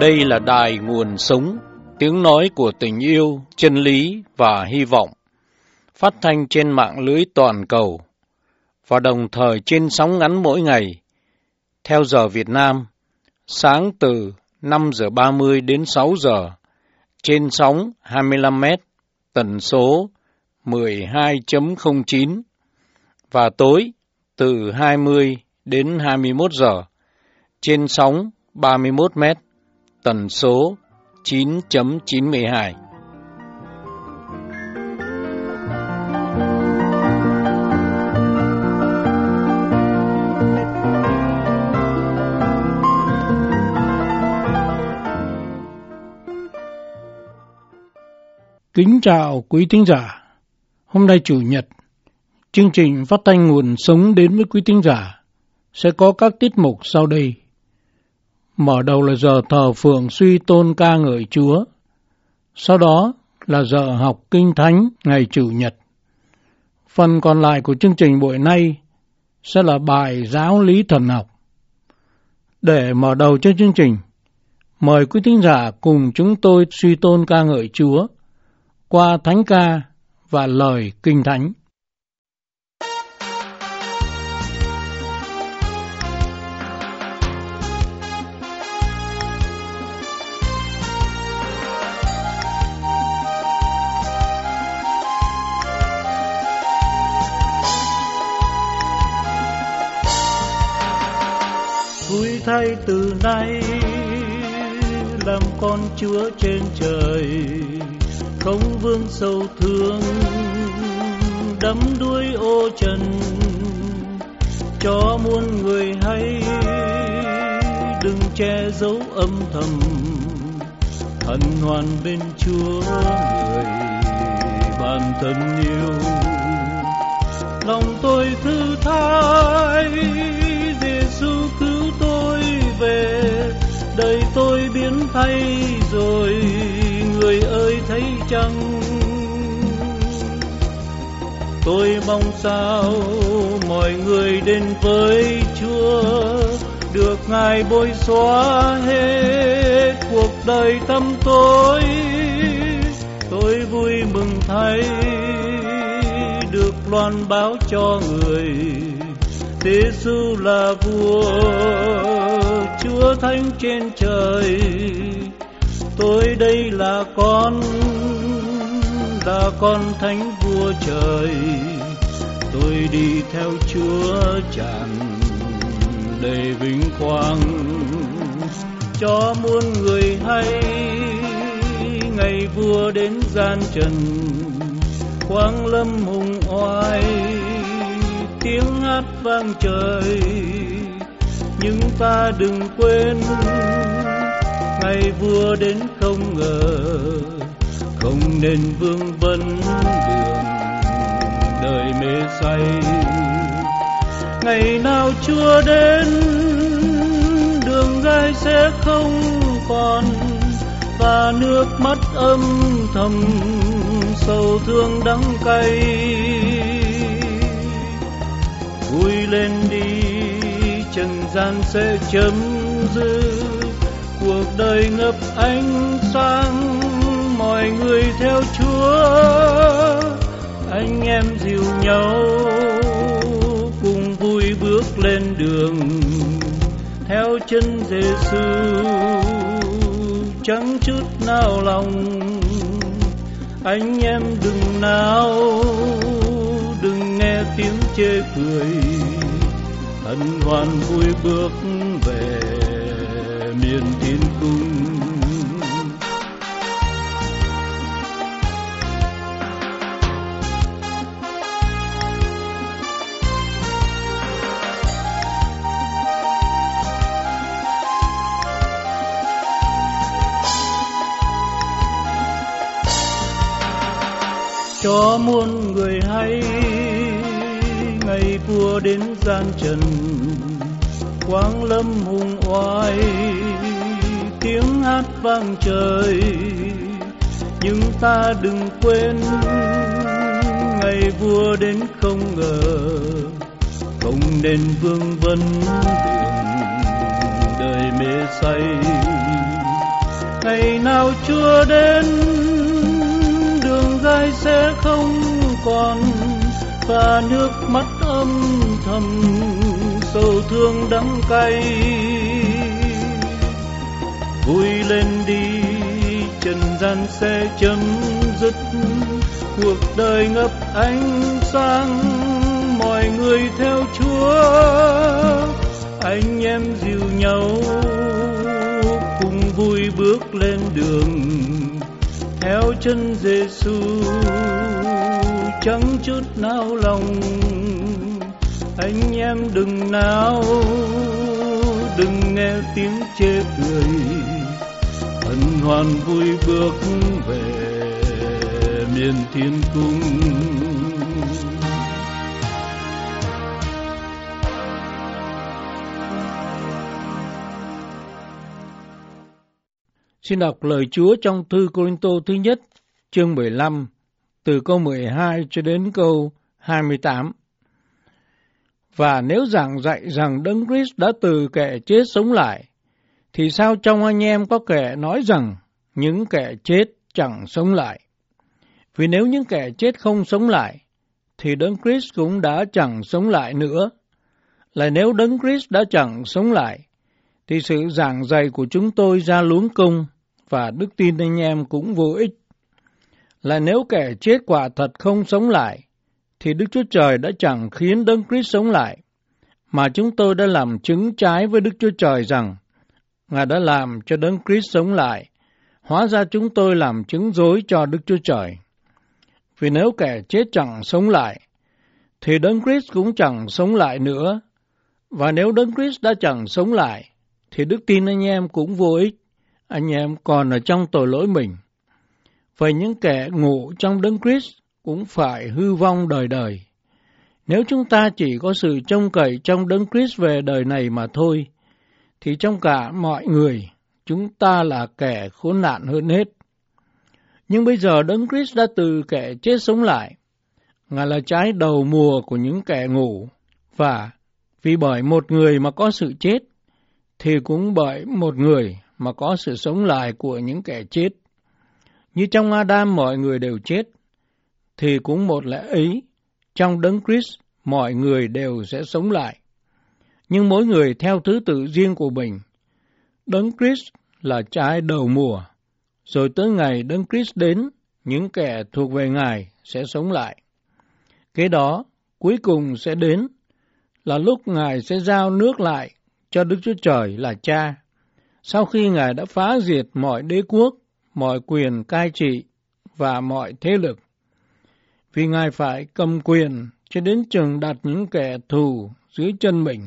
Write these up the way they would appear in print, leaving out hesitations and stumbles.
Đây là đài nguồn sống, tiếng nói của tình yêu, chân lý và hy vọng, phát thanh trên mạng lưới toàn cầu và đồng thời trên sóng ngắn mỗi ngày, theo giờ Việt Nam, sáng từ 5 giờ 30 đến 6 giờ, trên sóng 25 m, tần số 12.09 và tối từ 20 đến 21 giờ, trên sóng 31 m, tần số 9.92. Kính chào quý thính giả. Hôm nay Chủ nhật, chương trình phát thanh nguồn sống đến với quý thính giả sẽ có các tiết mục sau đây. Mở đầu là giờ thờ phượng suy tôn ca ngợi Chúa. Sau đó là giờ học Kinh Thánh ngày Chủ nhật. Phần còn lại của chương trình buổi nay sẽ là bài giáo lý thần học. Để mở đầu cho chương trình, mời quý thính giả cùng chúng tôi suy tôn ca ngợi Chúa qua thánh ca và lời Kinh Thánh. Vui thay từ nay làm con Chúa trên trời, không vương sầu thương đắm đuối ô trần, cho muôn người hay đừng che giấu âm thầm, hân hoan bên Chúa người bạn thân yêu. Lòng tôi thư thái, Giêsu cứu tôi về, đời tôi biến thay rồi, người ơi thấy chăng? Tôi mong sao mọi người đến với Chúa, được Ngài bôi xóa hết cuộc đời tăm tối. Tôi vui mừng thay được loan báo cho người, Giêsu là vua, Chúa Thánh trên trời. Tôi đây là con thánh vua trời, tôi đi theo Chúa tràn đầy vinh quang, cho muôn người hay ngày vua đến gian trần, quang lâm hùng oai, tiếng hát vang trời. Nhưng ta đừng quên, ngày vua đến không ngờ, không nên vương vấn đường đời mê say. Ngày nào Chúa đến, đường gai sẽ không còn, và nước mắt âm thầm sầu thương đắng cay. Vui lên đi, trần gian sẽ chấm dứt, cuộc đời ngập ánh sáng, mọi người theo Chúa. Anh em dìu nhau cùng vui bước lên đường, theo chân Giêsu chẳng chút nào lòng. Anh em đừng nào, đừng nghe tiếng chê cười, hân hoan vui bước về miền thiên cung. Cho muôn người hay ngày vua đến gian trần, quang lâm hùng oai, tiếng hát vang trời. Nhưng ta đừng quên, ngày vua đến không ngờ, không nên vương vấn đường đời mê say. Ngày nào Chúa đến, đường gai sẽ không còn, và nước mắt âm thầm sầu thương đắng cay. Vui lên đi, trần gian sẽ chấm dứt, cuộc đời ngập ánh sáng, mọi người theo Chúa. Anh em dìu nhau cùng vui bước lên đường, theo chân Giêsu chẳng chút nao lòng. Anh em đừng nao, đừng nghe tiếng chê cười, hân hoan vui bước về miền thiên cung. Xin đọc lời Chúa trong thư Cô-rinh-tô thứ nhất, chương 15, từ câu 12 cho đến câu 28. Và nếu giảng dạy rằng Đấng Christ đã từ kẻ chết sống lại, thì sao trong anh em có kẻ nói rằng những kẻ chết chẳng sống lại? Vì nếu những kẻ chết không sống lại, thì Đấng Christ cũng đã chẳng sống lại nữa. Lại nếu Đấng Christ đã chẳng sống lại, thì sự giảng dạy của chúng tôi ra luống công, và đức tin anh em cũng vô ích. Lại nếu kẻ chết quả thật không sống lại, thì Đức Chúa Trời đã chẳng khiến Đấng Christ sống lại, mà chúng tôi đã làm chứng trái với Đức Chúa Trời rằng Ngài đã làm cho Đấng Christ sống lại. Hóa ra chúng tôi làm chứng dối cho Đức Chúa Trời. Vì nếu kẻ chết chẳng sống lại, thì Đấng Christ cũng chẳng sống lại nữa. Và nếu Đấng Christ đã chẳng sống lại, thì đức tin anh em cũng vô ích. Anh em còn ở trong tội lỗi mình. Vậy những kẻ ngủ trong Đấng Christ cũng phải hư vong đời đời. Nếu chúng ta chỉ có sự trông cậy trong Đấng Christ về đời này mà thôi, thì trong cả mọi người, chúng ta là kẻ khốn nạn hơn hết. Nhưng bây giờ Đấng Christ đã từ kẻ chết sống lại. Ngài là trái đầu mùa của những kẻ ngủ, và vì bởi một người mà có sự chết, thì cũng bởi một người mà có sự sống lại của những kẻ chết. Như trong Adam mọi người đều chết, thì cũng một lẽ ấy, trong Đấng Christ mọi người đều sẽ sống lại. Nhưng mỗi người theo thứ tự riêng của mình. Đấng Christ là trái đầu mùa, rồi tới ngày Đấng Christ đến, những kẻ thuộc về Ngài sẽ sống lại. Kế đó, cuối cùng sẽ đến, là lúc Ngài sẽ giao nước lại cho Đức Chúa Trời là Cha, sau khi Ngài đã phá diệt mọi đế quốc, mọi quyền cai trị và mọi thế lực. Vì Ngài phải cầm quyền cho đến chừng đặt những kẻ thù dưới chân mình.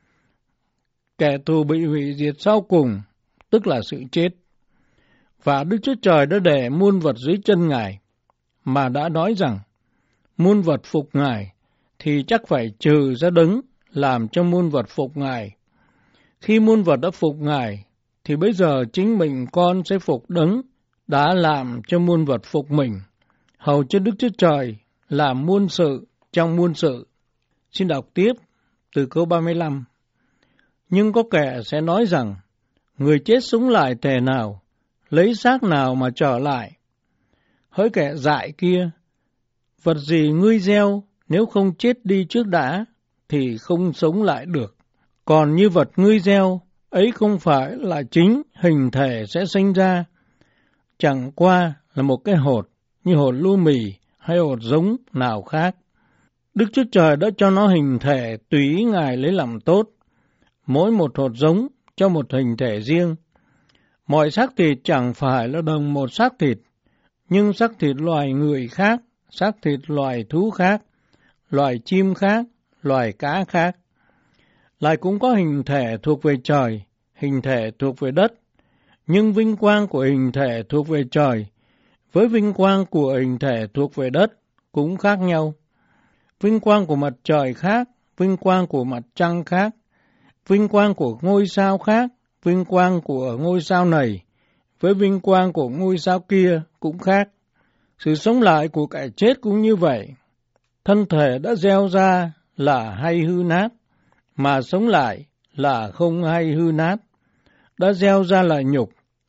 Kẻ thù bị hủy diệt sau cùng, tức là sự chết. Và Đức Chúa Trời đã để muôn vật dưới chân Ngài, mà đã nói rằng, muôn vật phục Ngài, thì chắc phải trừ ra Đấng làm cho muôn vật phục Ngài. Khi muôn vật đã phục Ngài, thì bây giờ chính mình con sẽ phục Đấng đã làm cho muôn vật phục mình, hầu cho Đức Chúa Trời làm muôn sự trong muôn sự. Xin đọc tiếp từ câu 35. Nhưng có kẻ sẽ nói rằng, người chết sống lại thể nào, lấy xác nào mà trở lại? Hỡi kẻ dại kia, vật gì ngươi gieo, nếu không chết đi trước đã, thì không sống lại được. Còn như vật ngươi gieo, ấy không phải là chính hình thể sẽ sinh ra, chẳng qua là một cái hột, như hột lúa mì hay hột giống nào khác. Đức Chúa Trời đã cho nó hình thể tùy ý Ngài lấy làm tốt, mỗi một hột giống cho một hình thể riêng. Mọi xác thịt chẳng phải là đồng một xác thịt, nhưng xác thịt loài người khác, xác thịt loài thú khác, loài chim khác, loài cá khác. Lại cũng có hình thể thuộc về trời, hình thể thuộc về đất, nhưng vinh quang của hình thể thuộc về trời với vinh quang của hình thể thuộc về đất cũng khác nhau. Vinh quang của mặt trời khác, vinh quang của mặt trăng khác, vinh quang của ngôi sao khác, vinh quang của ngôi sao này với vinh quang của ngôi sao kia cũng khác. Sự sống lại của kẻ chết cũng như vậy. Thân thể đã gieo ra là hay hư nát, mà sống lại là không hay hư nát. Đã gieo ra là nhục,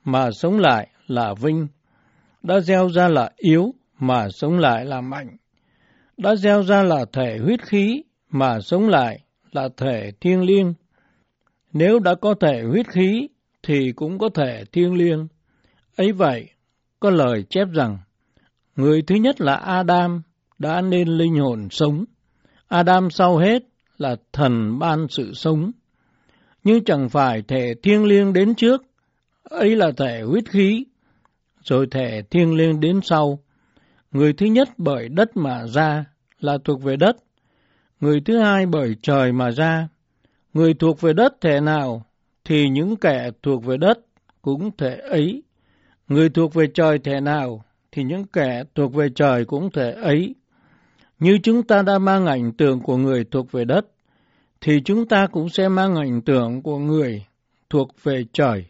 mà sống lại là vinh, đã gieo ra là yếu mà sống lại là mạnh, đã gieo ra là thể huyết khí mà sống lại là thể thiêng liêng. Nếu đã có thể huyết khí thì cũng có thể thiêng liêng. Ấy vậy, có lời chép rằng, người thứ nhất là Adam đã nên linh hồn sống. Adam sau hết là thần ban sự sống. Nhưng chẳng phải thể thiêng liêng đến trước, ấy là thể huyết khí, rồi thể thiêng liêng đến sau. Người thứ nhất bởi đất mà ra là thuộc về đất, người thứ hai bởi trời mà ra. Người thuộc về đất thể nào thì những kẻ thuộc về đất cũng thể ấy. Người thuộc về trời thể nào thì những kẻ thuộc về trời cũng thể ấy. Như chúng ta đã mang ảnh tượng của người thuộc về đất, thì chúng ta cũng sẽ mang ảnh tượng của người thuộc về trời.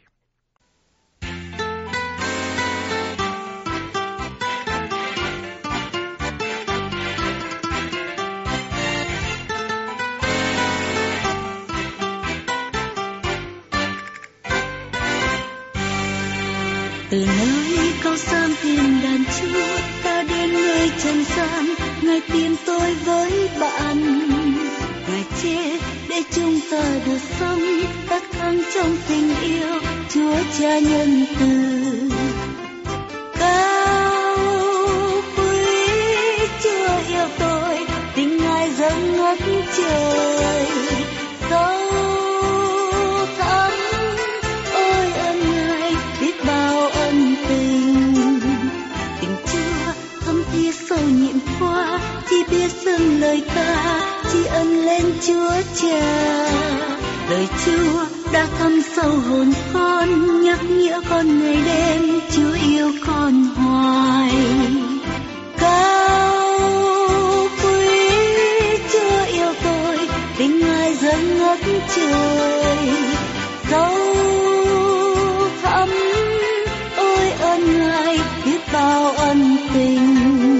Từ nơi cao sang thiên đàng Chúa, ta đến nơi trần gian, Ngài tìm tôi với bạn. Ngài chết để chúng ta được sống, đắc thắng trong tình yêu, Chúa Cha nhân từ. Cao quý Chúa yêu tôi, tình Ngài dâng ngất trời. Dâng lời ca tri ân lên Chúa Cha. Lời Chúa đã thấm sâu hồn con, nhắc nhở con ngày đêm Chúa yêu con hoài. Cao quý Chúa yêu tôi, tình Ngài dâng ngất trời. Dấu thắm ôi ơn Ngài biết bao ân tình.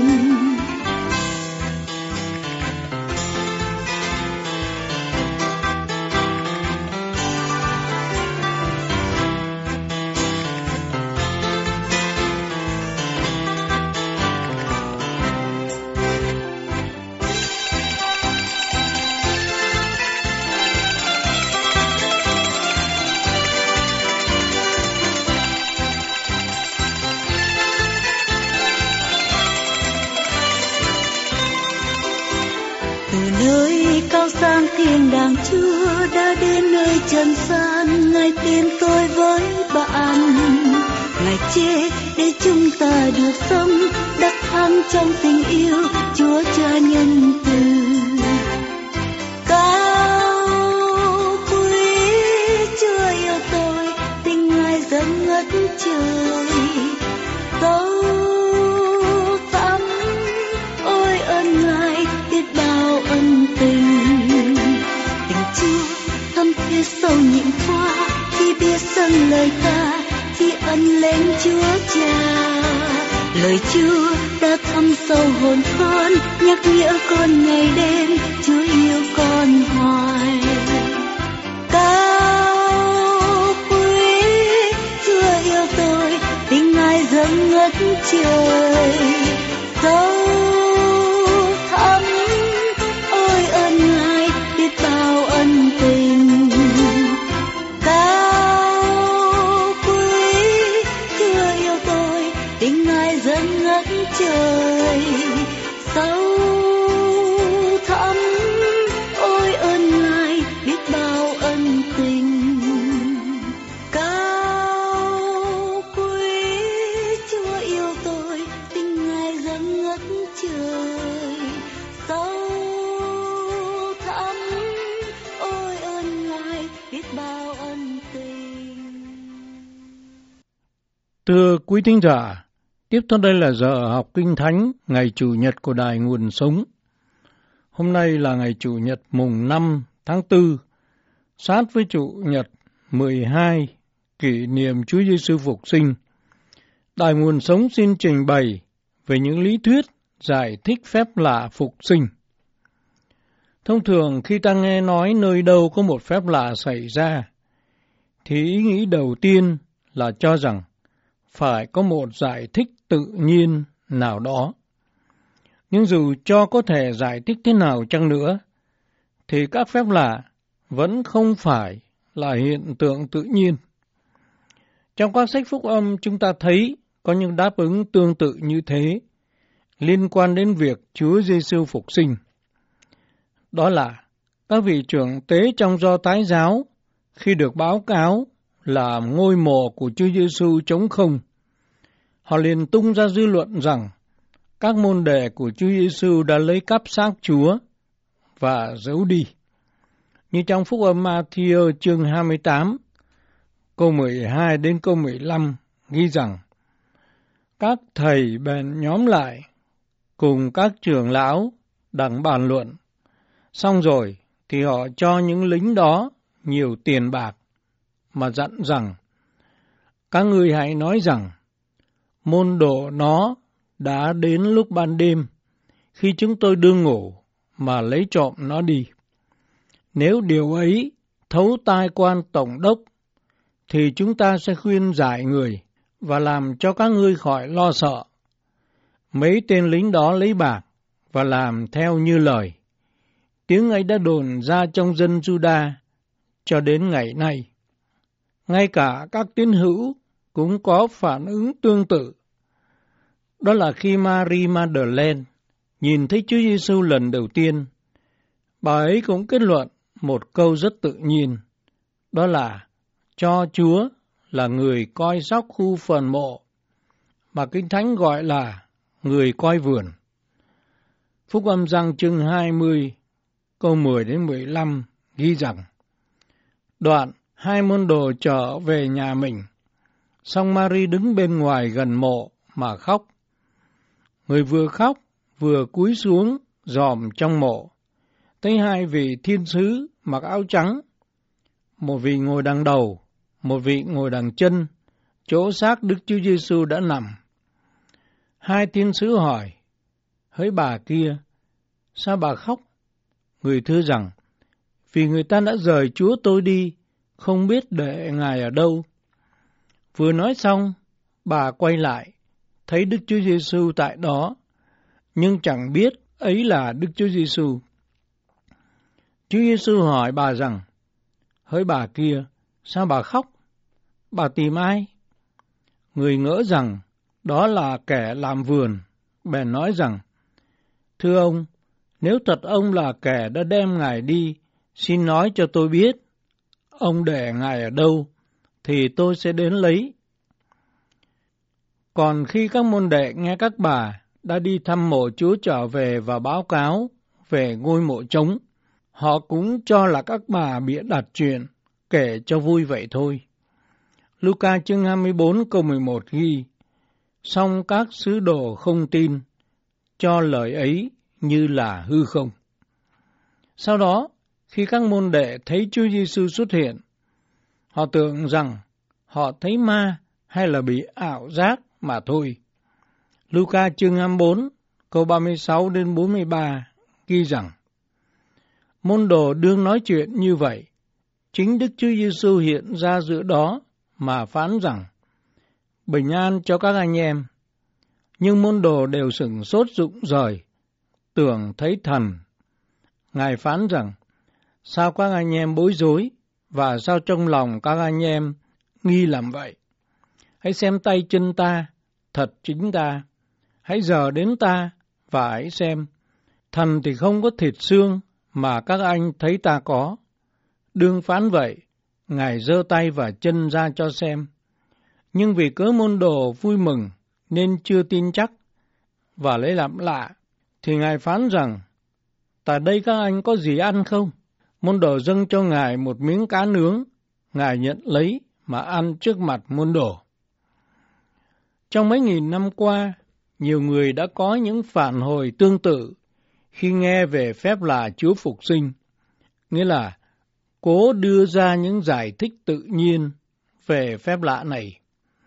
Sang thiên đàng Chúa đã đến nơi trần gian, Ngài tìm tôi với bạn. Ngài chết để chúng ta được sống, đắc thắng trong tình yêu, Chúa Cha nhân từ. Cao quý Chúa yêu tôi, tình Ngài dâng ngất trời. Dấu thắm ôi ơn Ngài biết bao ân tình. Sâu nhịn qua khi biết dâng lời ca tri ân lên Chúa Cha. Lời Chúa đã thấm sâu hồn con, nhắc nhở con ngày đêm Chúa yêu con hoài. Cao quý Chúa yêu tôi, tình Ngài dâng ngất trời. Dấu thắm ôi ơn Ngài biết bao ân tình. Trời sâu thẳm ôi ơn Ngài biết bao ân tình. Cao quý Chúa yêu tôi, tình Ngài dâng ngất trời. Sâu thẳm ôi ơn Ngài biết bao ân tình. Thưa quý thính giả, tiếp theo đây là giờ học Kinh Thánh ngày Chủ nhật của Đài Nguồn Sống. Hôm nay là ngày Chủ nhật mùng 5 tháng 4, sát với Chủ nhật 12, kỷ niệm Chúa Giêsu phục sinh. Đài Nguồn Sống xin trình bày về những lý thuyết giải thích phép lạ phục sinh. Thông thường khi ta nghe nói nơi đâu có một phép lạ xảy ra, thì ý nghĩ đầu tiên là cho rằng phải có một giải thích tự nhiên nào đó. Nhưng dù cho có thể giải thích thế nào chăng nữa, thì các phép lạ vẫn không phải là hiện tượng tự nhiên. Trong các sách phúc âm chúng ta thấy có những đáp ứng tương tự như thế liên quan đến việc Chúa Giêsu phục sinh. Đó là các vị trưởng tế trong Do Thái giáo khi được báo cáo là ngôi mộ của Chúa Giêsu trống không, họ liền tung ra dư luận rằng các môn đệ của Chúa Giêsu đã lấy cắp xác Chúa và giấu đi. Như trong phúc âm Ma-thi-ơ chương 28, câu 12 đến câu 15 ghi rằng: các thầy bèn nhóm lại cùng các trưởng lão đặng bàn luận. Xong rồi thì họ cho những lính đó nhiều tiền bạc mà dặn rằng: các ngươi hãy nói rằng môn đồ nó đã đến lúc ban đêm khi chúng tôi đương ngủ mà lấy trộm nó đi. Nếu điều ấy thấu tai quan tổng đốc thì chúng ta sẽ khuyên giải người và làm cho các ngươi khỏi lo sợ. Mấy tên lính đó lấy bạc và làm theo như lời. Tiếng ấy đã đồn ra trong dân Juda cho đến ngày nay. Ngay cả các tín hữu cũng có phản ứng tương tự. Đó là khi Mary Magdalene nhìn thấy Chúa Giêsu lần đầu tiên, bà ấy cũng kết luận một câu rất tự nhiên, đó là cho Chúa là người coi sóc khu phần mộ, mà Kinh Thánh gọi là người coi vườn. Phúc âm Giăng chương 20, câu 10 đến 15 ghi rằng: đoạn hai môn đồ trở về nhà mình, song Mary đứng bên ngoài gần mộ mà khóc. Người vừa khóc vừa cúi xuống dòm trong mộ, thấy hai vị thiên sứ mặc áo trắng, một vị ngồi đằng đầu, một vị ngồi đằng chân, chỗ xác Đức Chúa Giêsu đã nằm. Hai thiên sứ hỏi: hỡi bà kia, sao bà khóc? Người thưa rằng: vì người ta đã rời Chúa tôi đi, không biết để Ngài ở đâu. Vừa nói xong, bà quay lại, thấy Đức Chúa Giêsu tại đó, nhưng chẳng biết ấy là Đức Chúa Giêsu. Chúa Giêsu hỏi bà rằng: hỡi bà kia, sao bà khóc? Bà tìm ai? Người ngỡ rằng đó là kẻ làm vườn, bèn nói rằng: thưa ông, nếu thật ông là kẻ đã đem Ngài đi, xin nói cho tôi biết, ông để Ngài ở đâu, thì tôi sẽ đến lấy. Còn khi các môn đệ nghe các bà đã đi thăm mộ Chúa trở về và báo cáo về ngôi mộ trống, họ cũng cho là các bà bịa đặt chuyện, kể cho vui vậy thôi. Luca chương 24 câu 11 ghi: song các sứ đồ không tin, cho lời ấy như là hư không. Sau đó, khi các môn đệ thấy Chúa Giêsu xuất hiện, họ tưởng rằng họ thấy ma hay là bị ảo giác mà thôi. Luca chương 24 câu 36 đến 43 ghi rằng: môn đồ đương nói chuyện như vậy, chính Đức Chúa Giêsu hiện ra giữa đó mà phán rằng: bình an cho các anh em. Nhưng môn đồ đều sửng sốt rụng rời, tưởng thấy thần. Ngài phán rằng: sao các anh em bối rối, và sao trong lòng các anh em nghi làm vậy? Hãy xem tay chân ta, thật chính ta. Hãy dò đến ta, và hãy xem. Thần thì không có thịt xương, mà các anh thấy ta có. Đương phán vậy, Ngài giơ tay và chân ra cho xem. Nhưng vì cớ môn đồ vui mừng, nên chưa tin chắc, và lấy làm lạ, thì Ngài phán rằng: tại đây các anh có gì ăn không? Môn đồ dâng cho Ngài một miếng cá nướng, Ngài nhận lấy mà ăn trước mặt môn đồ. Trong mấy nghìn năm qua, nhiều người đã có những phản hồi tương tự khi nghe về phép lạ Chúa phục sinh, nghĩa là cố đưa ra những giải thích tự nhiên về phép lạ này.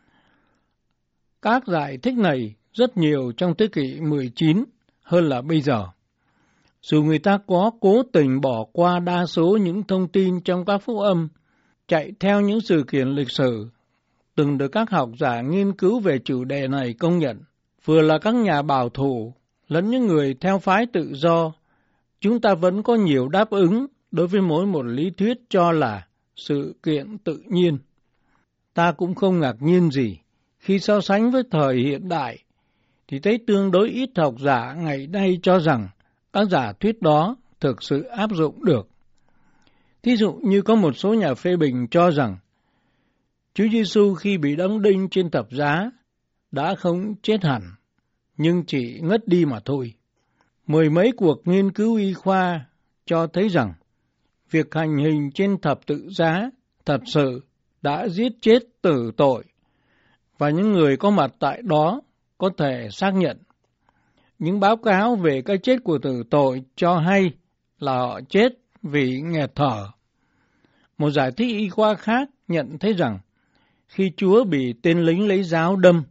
Các giải thích này rất nhiều trong thế kỷ 19 hơn là bây giờ. Dù người ta có cố tình bỏ qua đa số những thông tin trong các phúc âm, chạy theo những sự kiện lịch sử, từng được các học giả nghiên cứu về chủ đề này công nhận, vừa là các nhà bảo thủ lẫn những người theo phái tự do, chúng ta vẫn có nhiều đáp ứng đối với mỗi một lý thuyết cho là sự kiện tự nhiên. Ta cũng không ngạc nhiên gì khi so sánh với thời hiện đại, thì thấy tương đối ít học giả ngày nay cho rằng các giả thuyết đó thực sự áp dụng được. Thí dụ như có một số nhà phê bình cho rằng Chúa Giêsu khi bị đóng đinh trên thập giá đã không chết hẳn, nhưng chỉ ngất đi mà thôi. Mười mấy cuộc nghiên cứu y khoa cho thấy rằng việc hành hình trên thập tự giá thật sự đã giết chết tử tội, và những người có mặt tại đó có thể xác nhận. Những báo cáo về cái chết của tử tội cho hay là họ chết vì nghẹt thở. Một giải thích y khoa khác nhận thấy rằng khi Chúa bị tên lính lấy giáo đâm,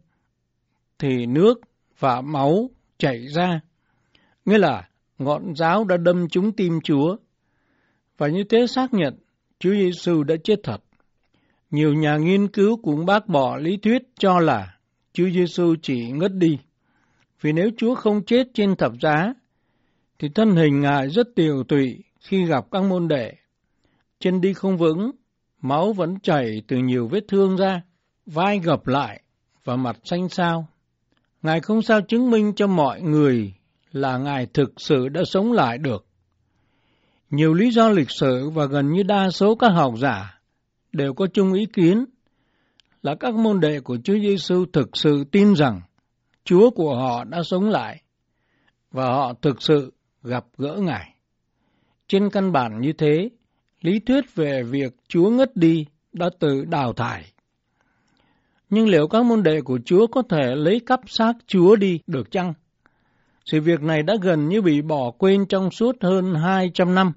thì nước và máu chảy ra, nghĩa là ngọn giáo đã đâm trúng tim Chúa, và như thế xác nhận Chúa Giêsu đã chết thật. Nhiều nhà nghiên cứu cũng bác bỏ lý thuyết cho là Chúa Giêsu chỉ ngất đi, vì nếu Chúa không chết trên thập giá, thì thân hình Ngài rất tiều tụy khi gặp các môn đệ. Chân đi không vững, máu vẫn chảy từ nhiều vết thương ra, vai gập lại và mặt xanh xao. Ngài không sao chứng minh cho mọi người là Ngài thực sự đã sống lại được. Nhiều lý do lịch sử và gần như đa số các học giả đều có chung ý kiến là các môn đệ của Chúa Giêsu thực sự tin rằng Chúa của họ đã sống lại và họ thực sự gặp gỡ Ngài. Trên căn bản như thế, lý thuyết về việc Chúa ngất đi đã tự đào thải. Nhưng liệu các môn đệ của Chúa có thể lấy cắp xác Chúa đi được chăng? Sự việc này đã gần như bị bỏ quên trong suốt hơn 200 năm,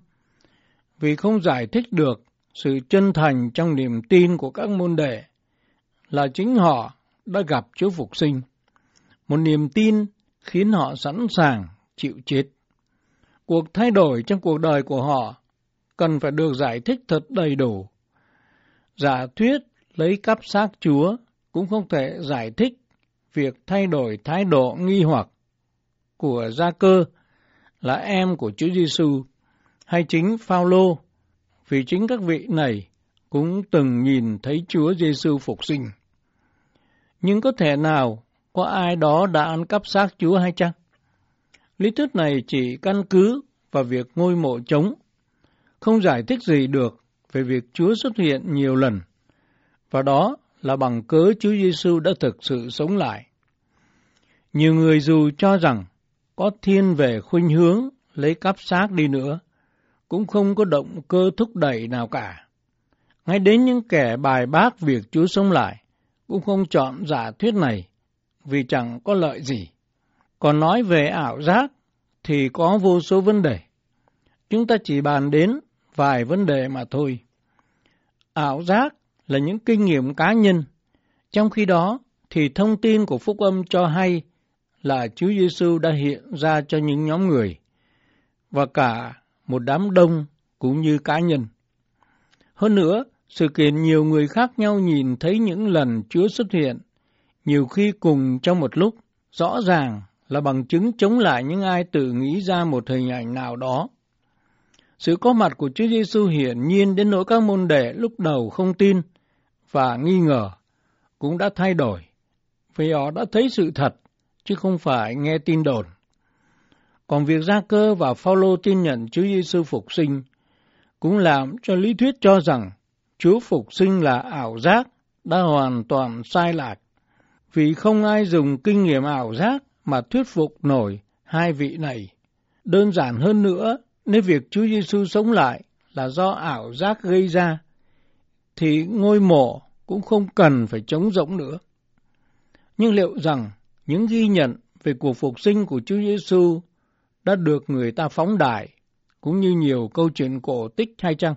vì không giải thích được sự chân thành trong niềm tin của các môn đệ là chính họ đã gặp Chúa Phục sinh. Một niềm tin khiến họ sẵn sàng chịu chết. Cuộc thay đổi trong cuộc đời của họ cần phải được giải thích thật đầy đủ. Giả thuyết lấy cắp xác Chúa cũng không thể giải thích việc thay đổi thái độ nghi hoặc của Gia-cơ là em của Chúa Giêsu hay chính Phao-lô, vì chính các vị này cũng từng nhìn thấy Chúa Giêsu phục sinh. Nhưng có thể nào có ai đó đã ăn cắp xác Chúa hay chăng? Lý thuyết này chỉ căn cứ vào việc ngôi mộ trống, không giải thích gì được về việc Chúa xuất hiện nhiều lần, và đó là bằng cớ Chúa Giêsu đã thực sự sống lại. Nhiều người dù cho rằng có thiên về khuynh hướng lấy cắp xác đi nữa, cũng không có động cơ thúc đẩy nào cả. Ngay đến những kẻ bài bác việc Chúa sống lại cũng không chọn giả thuyết này vì chẳng có lợi gì. Còn nói về ảo giác thì có vô số vấn đề. Chúng ta chỉ bàn đến vài vấn đề mà thôi. Ảo giác là những kinh nghiệm cá nhân, trong khi đó thì thông tin của Phúc Âm cho hay là Chúa Giêsu đã hiện ra cho những nhóm người và cả một đám đông cũng như cá nhân. Hơn nữa, sự kiện nhiều người khác nhau nhìn thấy những lần Chúa xuất hiện, nhiều khi cùng trong một lúc, rõ ràng là bằng chứng chống lại những ai tự nghĩ ra một hình ảnh nào đó. Sự có mặt của Chúa Giêsu hiển nhiên đến nỗi các môn đệ lúc đầu không tin và nghi ngờ cũng đã thay đổi, vì họ đã thấy sự thật chứ không phải nghe tin đồn. Còn việc Gia-cơ và Phao-lô tin nhận Chúa Giêsu phục sinh cũng làm cho lý thuyết cho rằng Chúa phục sinh là ảo giác đã hoàn toàn sai lạc, vì không ai dùng kinh nghiệm ảo giác mà thuyết phục nổi hai vị này. Đơn giản hơn nữa, nếu việc Chúa Giêsu sống lại là do ảo giác gây ra, thì ngôi mộ cũng không cần phải trống rỗng nữa. Nhưng liệu rằng những ghi nhận về cuộc phục sinh của Chúa Giêsu đã được người ta phóng đại, cũng như nhiều câu chuyện cổ tích hay chăng?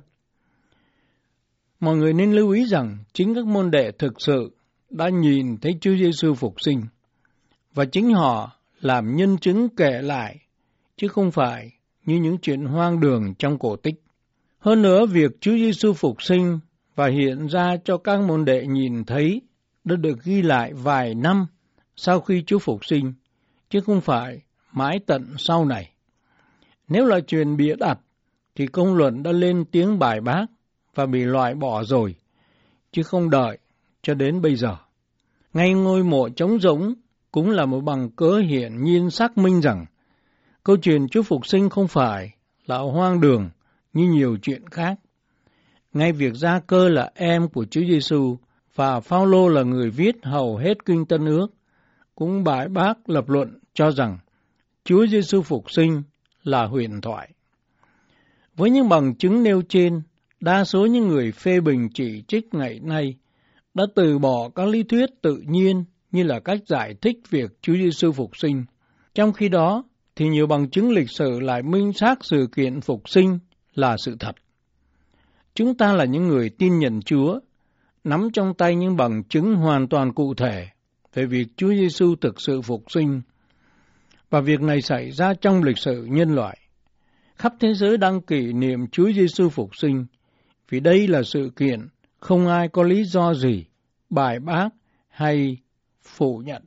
Mọi người nên lưu ý rằng chính các môn đệ thực sự đã nhìn thấy Chúa Giêsu phục sinh, và chính họ làm nhân chứng kể lại, chứ không phải như những chuyện hoang đường trong cổ tích. Hơn nữa, việc Chúa Giêsu phục sinh và hiện ra cho các môn đệ nhìn thấy đã được ghi lại vài năm sau khi Chúa phục sinh, chứ không phải mãi tận sau này. Nếu là chuyện bịa đặt, thì công luận đã lên tiếng bài bác và bị loại bỏ rồi, chứ không đợi cho đến bây giờ. Ngay ngôi mộ trống rỗng cũng là một bằng cớ hiển nhiên xác minh rằng câu chuyện Chúa phục sinh không phải là hoang đường như nhiều chuyện khác. Ngay việc Gia Cơ là em của Chúa Giêsu và Phao-lô là người viết hầu hết kinh Tân Ước cũng bài bác lập luận cho rằng Chúa Giêsu phục sinh là huyền thoại. Với những bằng chứng nêu trên, đa số những người phê bình chỉ trích ngày nay đã từ bỏ các lý thuyết tự nhiên như là cách giải thích việc Chúa Giêsu phục sinh. Trong khi đó, thì nhiều bằng chứng lịch sử lại minh xác sự kiện phục sinh là sự thật. Chúng ta là những người tin nhận Chúa, nắm trong tay những bằng chứng hoàn toàn cụ thể về việc Chúa Giêsu thực sự phục sinh, và việc này xảy ra trong lịch sử nhân loại. Khắp thế giới đang kỷ niệm Chúa Giêsu phục sinh, vì đây là sự kiện không ai có lý do gì bài bác hay phủ nhận.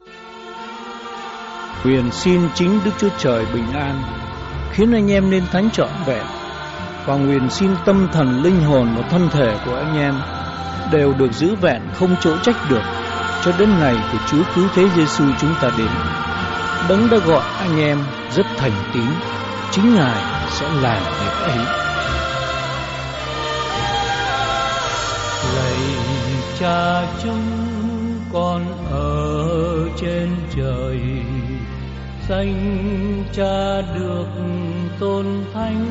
Nguyện xin chính Đức Chúa Trời bình an, khiến anh em nên thánh trọn vẹn, và nguyện xin tâm thần, linh hồn và thân thể của anh em đều được giữ vẹn không chỗ trách được, cho đến ngày của Chúa Cứu Thế Giêsu chúng ta đến. Đấng đã gọi anh em rất thành tín, chính Ngài sẽ làm việc ấy. Lạy Cha chúng con ở trên trời, danh Cha được tôn thánh,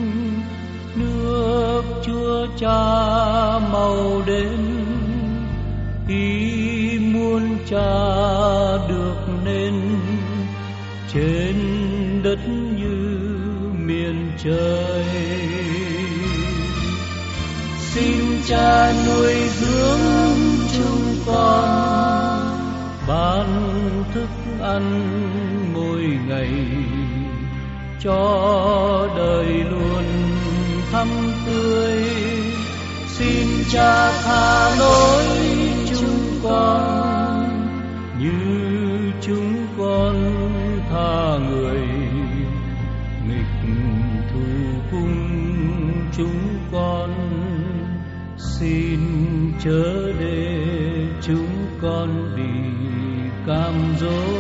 nước Chúa Cha mau đến, ý muốn Cha được nên trên đất như miền trời. Xin Cha nuôi dưỡng chúng con, ban thức ăn mỗi ngày, cho đời luôn thắm tươi. Xin Cha tha lỗi chúng con như chúng con tha người nghịch thù cùng chúng con. Xin chớ để chúng con bị cám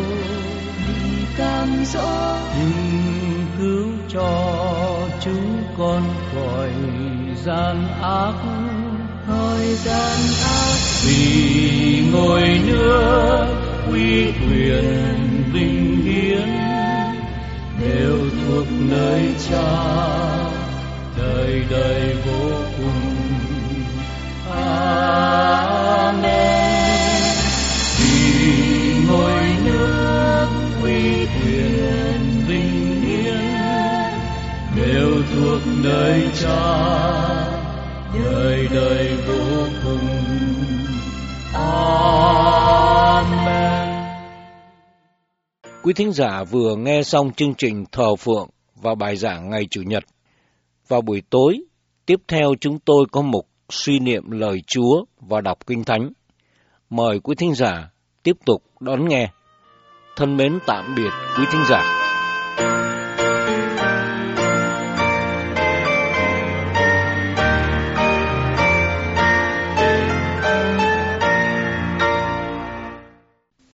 dỗ, nhưng cứu cho chúng con khỏi gian ác. Vì ngôi nước uy quyền vinh hiển đều thuộc nơi Cha, đời đời vô cùng. Amen. Vì ngôi nước uy quyền vinh hiển đều thuộc nơi Cha, đời đời vô cùng. Amen. Quý thính giả vừa nghe xong chương trình thờ phượng và bài giảng ngày Chủ nhật. Vào buổi tối, tiếp theo chúng tôi có mục suy niệm lời Chúa và đọc Kinh Thánh. Mời quý thính giả tiếp tục đón nghe. Thân mến tạm biệt quý thính giả.